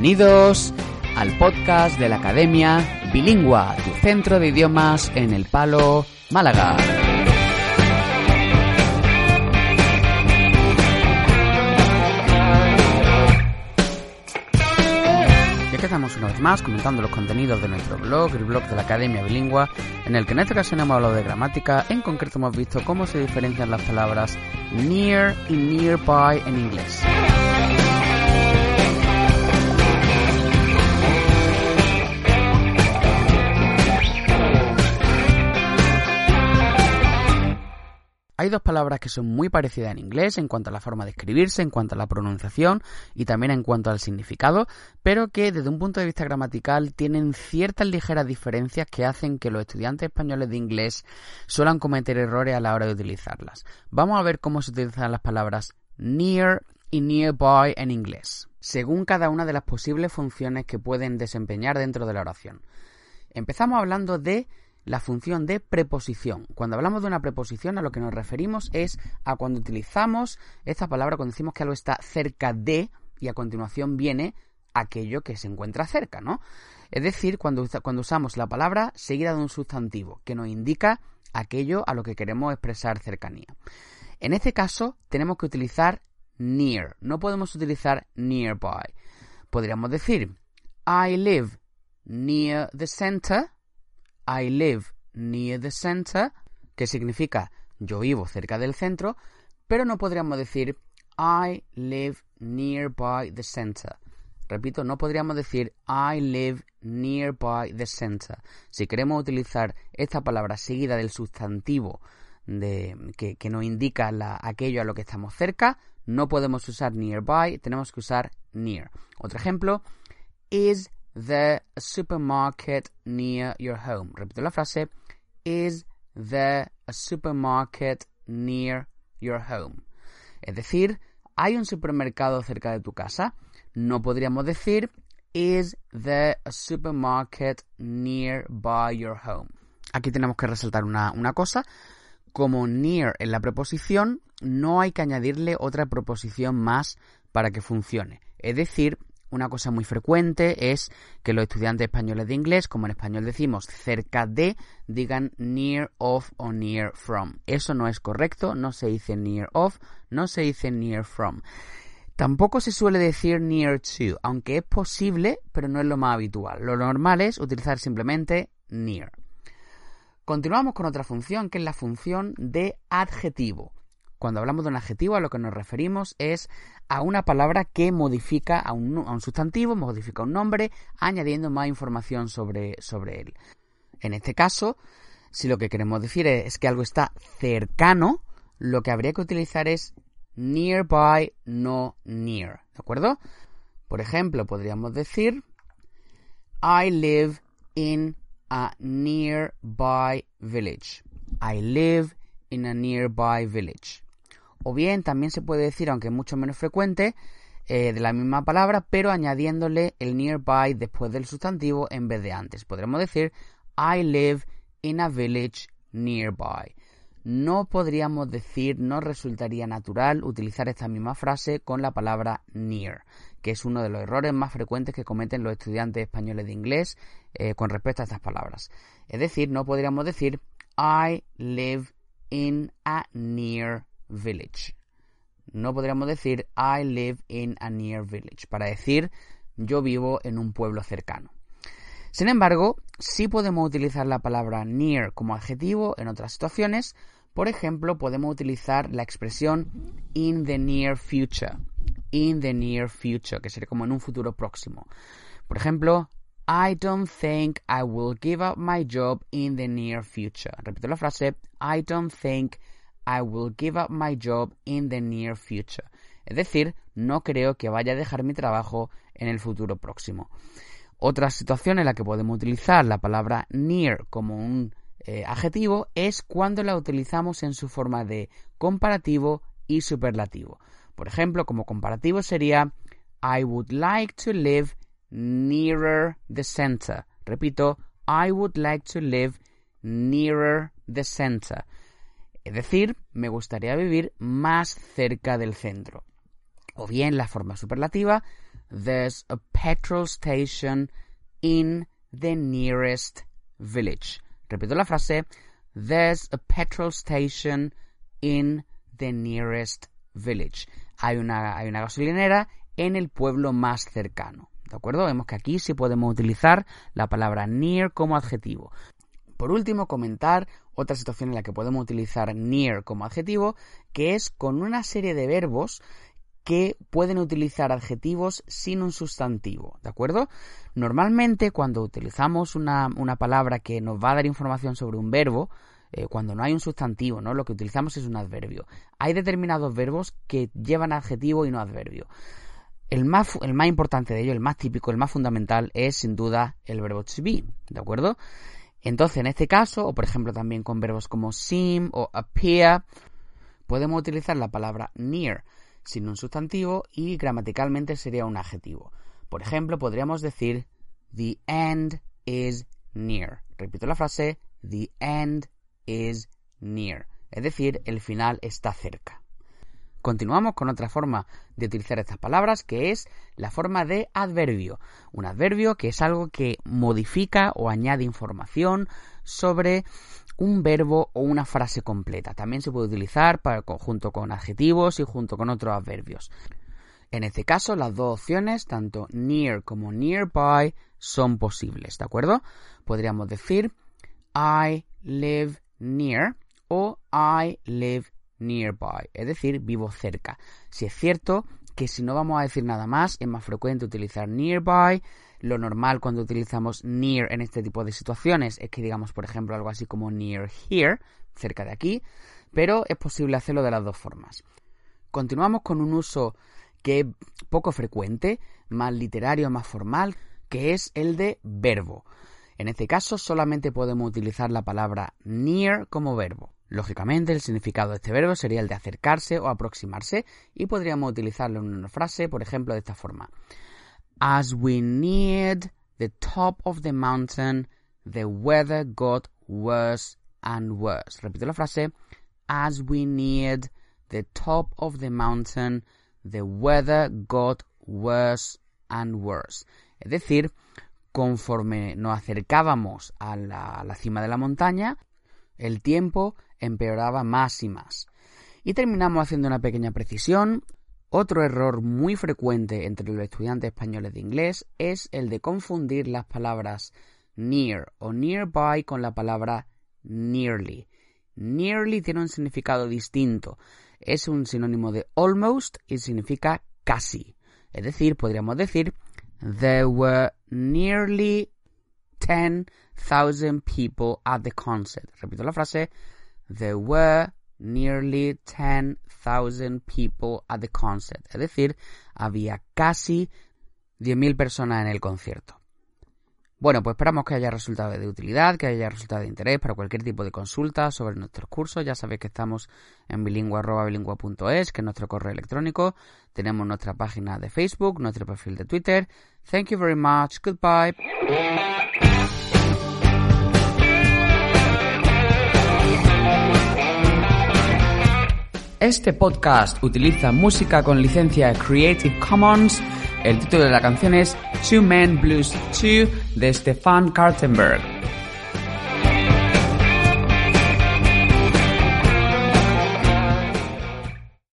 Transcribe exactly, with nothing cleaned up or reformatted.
Bienvenidos al podcast de la Academia Bilingua, tu centro de idiomas en El Palo, Málaga. Y aquí estamos una vez más comentando los contenidos de nuestro blog, el blog de la Academia Bilingua, en el que en esta ocasión hemos hablado de gramática. En concreto hemos visto cómo se diferencian las palabras near y nearby en inglés. Hay dos palabras que son muy parecidas en inglés en cuanto a la forma de escribirse, en cuanto a la pronunciación y también en cuanto al significado, pero que desde un punto de vista gramatical tienen ciertas ligeras diferencias que hacen que los estudiantes españoles de inglés suelan cometer errores a la hora de utilizarlas. Vamos a ver cómo se utilizan las palabras near y nearby en inglés, según cada una de las posibles funciones que pueden desempeñar dentro de la oración. Empezamos hablando de la función de preposición. Cuando hablamos de una preposición, a lo que nos referimos es a cuando utilizamos esta palabra, cuando decimos que algo está cerca de, y a continuación viene aquello que se encuentra cerca, ¿no? Es decir, cuando, cuando usamos la palabra seguida de un sustantivo, que nos indica aquello a lo que queremos expresar cercanía. En este caso, tenemos que utilizar near. No podemos utilizar nearby. Podríamos decir, I live near the center. I live near the center, que significa yo vivo cerca del centro, pero no podríamos decir I live nearby the center. Repito, no podríamos decir I live nearby the center. Si queremos utilizar esta palabra seguida del sustantivo de, que, que nos indica la, aquello a lo que estamos cerca, no podemos usar nearby, tenemos que usar near. Otro ejemplo, is the supermarket near your home. Repito la frase, is the supermarket near your home. Es decir, ¿hay un supermercado cerca de tu casa? No podríamos decir, is the supermarket nearby your home. Aquí tenemos que resaltar una, una cosa. Como near en la preposición, no hay que añadirle otra preposición más para que funcione. Es decir, una cosa muy frecuente es que los estudiantes españoles de inglés, como en español decimos cerca de, digan near of o near from. Eso no es correcto, no se dice near of, no se dice near from. Tampoco se suele decir near to, aunque es posible, pero no es lo más habitual. Lo normal es utilizar simplemente near. Continuamos con otra función, que es la función de adjetivo. Cuando hablamos de un adjetivo, a lo que nos referimos es a una palabra que modifica a un, a un sustantivo, modifica un nombre, añadiendo más información sobre, sobre él. En este caso, si lo que queremos decir es, es que algo está cercano, lo que habría que utilizar es nearby, no near, ¿de acuerdo? Por ejemplo, podríamos decir I live in a nearby village. I live in a nearby village. O bien también se puede decir, aunque es mucho menos frecuente, eh, de la misma palabra, pero añadiéndole el nearby después del sustantivo en vez de antes. Podremos decir, I live in a village nearby. No podríamos decir, no resultaría natural utilizar esta misma frase con la palabra near, que es uno de los errores más frecuentes que cometen los estudiantes españoles de inglés eh, con respecto a estas palabras. Es decir, no podríamos decir, I live in a near village. No podríamos decir I live in a near village para decir yo vivo en un pueblo cercano. Sin embargo, sí podemos utilizar la palabra near como adjetivo en otras situaciones. Por ejemplo, podemos utilizar la expresión in the near future. In the near future, que sería como en un futuro próximo. Por ejemplo, I don't think I will give up my job in the near future. Repito la frase, I don't think I will give up my job in the near future. Es decir, no creo que vaya a dejar mi trabajo en el futuro próximo. Otra situación en la que podemos utilizar la palabra near como un eh, adjetivo es cuando la utilizamos en su forma de comparativo y superlativo. Por ejemplo, como comparativo sería I would like to live nearer the center. Repito, I would like to live nearer the center. Es decir, me gustaría vivir más cerca del centro. O bien la forma superlativa, There's a petrol station in the nearest village. Repito la frase. There's a petrol station in the nearest village. Hay una, hay una gasolinera en el pueblo más cercano. ¿De acuerdo? Vemos que aquí sí podemos utilizar la palabra near como adjetivo. Por último, comentar otra situación en la que podemos utilizar near como adjetivo, que es con una serie de verbos que pueden utilizar adjetivos sin un sustantivo, ¿de acuerdo? Normalmente cuando utilizamos una, una palabra que nos va a dar información sobre un verbo, eh, cuando no hay un sustantivo, ¿no? Lo que utilizamos es un adverbio. Hay determinados verbos que llevan adjetivo y no adverbio. El más, el más importante de ellos, el más típico, el más fundamental es sin duda el verbo to be, ¿de acuerdo? Entonces, en este caso, o por ejemplo también con verbos como seem o appear, podemos utilizar la palabra near sin un sustantivo y gramaticalmente sería un adjetivo. Por ejemplo, podríamos decir the end is near. Repito la frase, the end is near. Es decir, el final está cerca. Continuamos con otra forma de utilizar estas palabras, que es la forma de adverbio. Un adverbio que es algo que modifica o añade información sobre un verbo o una frase completa. También se puede utilizar para, junto con adjetivos y junto con otros adverbios. En este caso, las dos opciones, tanto near como nearby, son posibles, ¿de acuerdo? Podríamos decir I live near o I live nearby, es decir, vivo cerca. Si es cierto que si no vamos a decir nada más, es más frecuente utilizar nearby. Lo normal cuando utilizamos near en este tipo de situaciones es que digamos, por ejemplo, algo así como near here, cerca de aquí, pero es posible hacerlo de las dos formas. Continuamos con un uso que es poco frecuente, más literario, más formal, que es el de verbo. En este caso solamente podemos utilizar la palabra near como verbo. Lógicamente, el significado de este verbo sería el de acercarse o aproximarse y podríamos utilizarlo en una frase, por ejemplo, de esta forma. As we neared the top of the mountain, the weather got worse and worse. Repito la frase. As we neared the top of the mountain, the weather got worse and worse. Es decir, conforme nos acercábamos a la, a la cima de la montaña, el tiempo empeoraba más y más. Y terminamos haciendo una pequeña precisión. Otro error muy frecuente entre los estudiantes españoles de inglés es el de confundir las palabras near o nearby con la palabra nearly. Nearly tiene un significado distinto. Es un sinónimo de almost y significa casi. Es decir, podríamos decir there were nearly ten thousand people at the concert. Repito la frase. There were nearly ten thousand people at the concert. Es decir, había casi diez mil personas en el concierto. Bueno, pues esperamos que haya resultado de utilidad, que haya resultado de interés para cualquier tipo de consulta sobre nuestros cursos. Ya sabéis que estamos en bilingüe arroba bilingüe punto es, que es nuestro correo electrónico. Tenemos nuestra página de Facebook, nuestro perfil de Twitter. Thank you very much. Goodbye. Este podcast utiliza música con licencia Creative Commons. El título de la canción es Two Men Blues two de Stefan Kartenberg.